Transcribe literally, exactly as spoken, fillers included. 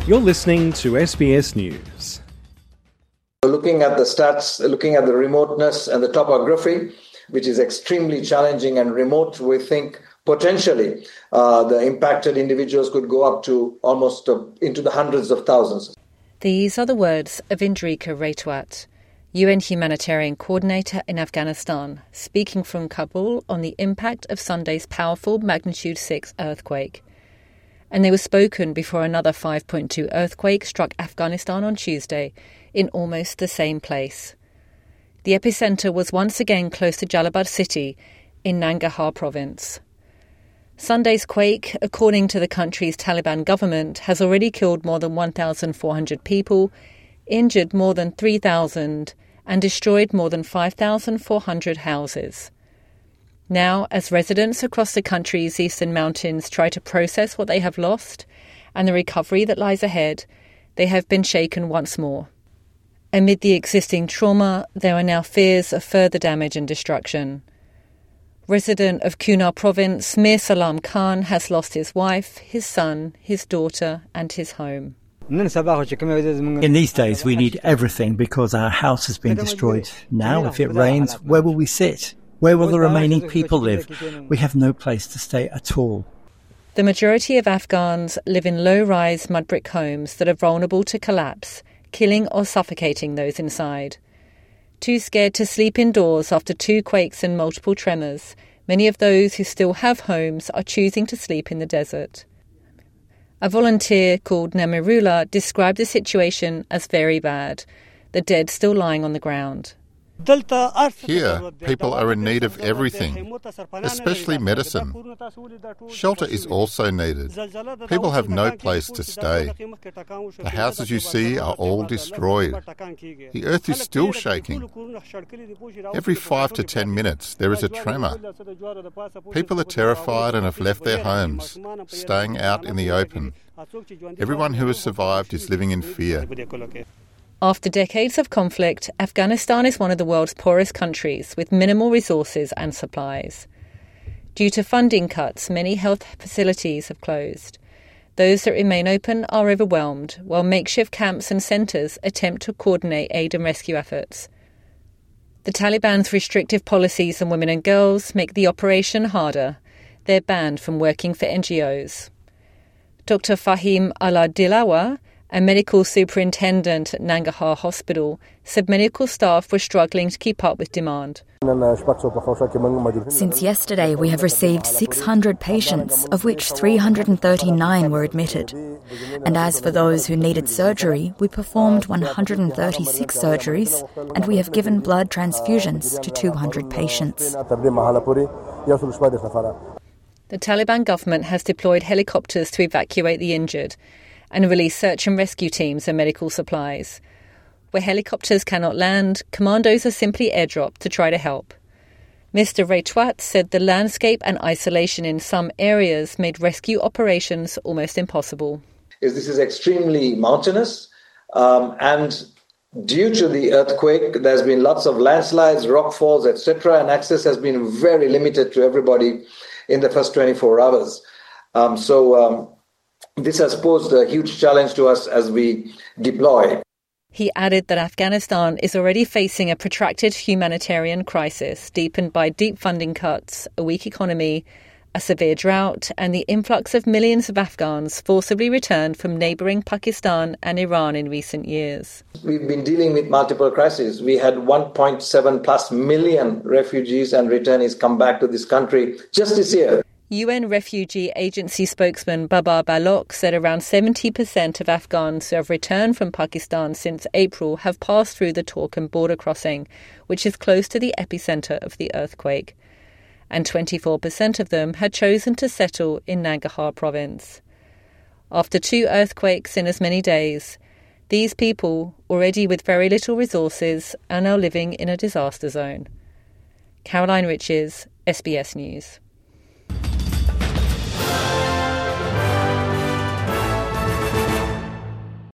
You're listening to S B S News. Looking at the stats, looking at the remoteness and the topography, which is extremely challenging and remote, we think potentially uh, the impacted individuals could go up to almost uh, into the hundreds of thousands. These are the words of Indrika Raytwat, U N humanitarian coordinator in Afghanistan, speaking from Kabul on the impact of Sunday's powerful magnitude six earthquake. And they were spoken before another five point two earthquake struck Afghanistan on Tuesday in almost the same place. The epicentre was once again close to Jalalabad city in Nangarhar province. Sunday's quake, according to the country's Taliban government, has already killed more than one thousand four hundred people, injured more than three thousand, and destroyed more than five thousand four hundred houses. Now, as residents across the country's eastern mountains try to process what they have lost and the recovery that lies ahead, they have been shaken once more. Amid the existing trauma, there are now fears of further damage and destruction. Resident of Kunar province, Mir Salam Khan has lost his wife, his son, his daughter and his home. In these days, we need everything because our house has been destroyed. Now, if it rains, where will we sit? Where will the remaining people live? We have no place to stay at all. The majority of Afghans live in low-rise mud brick homes that are vulnerable to collapse, killing or suffocating those inside. Too scared to sleep indoors after two quakes and multiple tremors, many of those who still have homes are choosing to sleep in the desert. A volunteer called Namirullah described the situation as very bad, the dead still lying on the ground. Here, people are in need of everything, especially medicine. Shelter is also needed. People have no place to stay. The houses you see are all destroyed. The earth is still shaking. Every five to ten minutes, there is a tremor. People are terrified and have left their homes, staying out in the open. Everyone who has survived is living in fear. After decades of conflict, Afghanistan is one of the world's poorest countries with minimal resources and supplies. Due to funding cuts, many health facilities have closed. Those that remain open are overwhelmed, while makeshift camps and centres attempt to coordinate aid and rescue efforts. The Taliban's restrictive policies on women and girls make the operation harder. They're banned from working for N G Os. Doctor Fahim Aladilawa, a medical superintendent at Nangarhar Hospital, said medical staff were struggling to keep up with demand. Since yesterday, we have received six hundred patients, of which three hundred thirty-nine were admitted. And as for those who needed surgery, we performed one hundred thirty-six surgeries, and we have given blood transfusions to two hundred patients. The Taliban government has deployed helicopters to evacuate the injured and release search and rescue teams and medical supplies. Where helicopters cannot land, commandos are simply airdropped to try to help. Mister Raytwat said the landscape and isolation in some areas made rescue operations almost impossible. This is extremely mountainous, um, and due to the earthquake, there's been lots of landslides, rockfalls, et cetera, and access has been very limited to everybody in the first twenty-four hours. Um, so um, this has posed a huge challenge to us as we deploy. He added that Afghanistan is already facing a protracted humanitarian crisis deepened by deep funding cuts, a weak economy, a severe drought, and the influx of millions of Afghans forcibly returned from neighbouring Pakistan and Iran in recent years. We've been dealing with multiple crises. We had one point seven plus million refugees and returnees come back to this country just this year. U N Refugee Agency spokesman Babar Baloch said around seventy percent of Afghans who have returned from Pakistan since April have passed through the Torkham border crossing, which is close to the epicentre of the earthquake. And twenty-four percent of them had chosen to settle in Nangarhar province. After two earthquakes in as many days, these people, already with very little resources, are now living in a disaster zone. Caroline Riches, S B S News.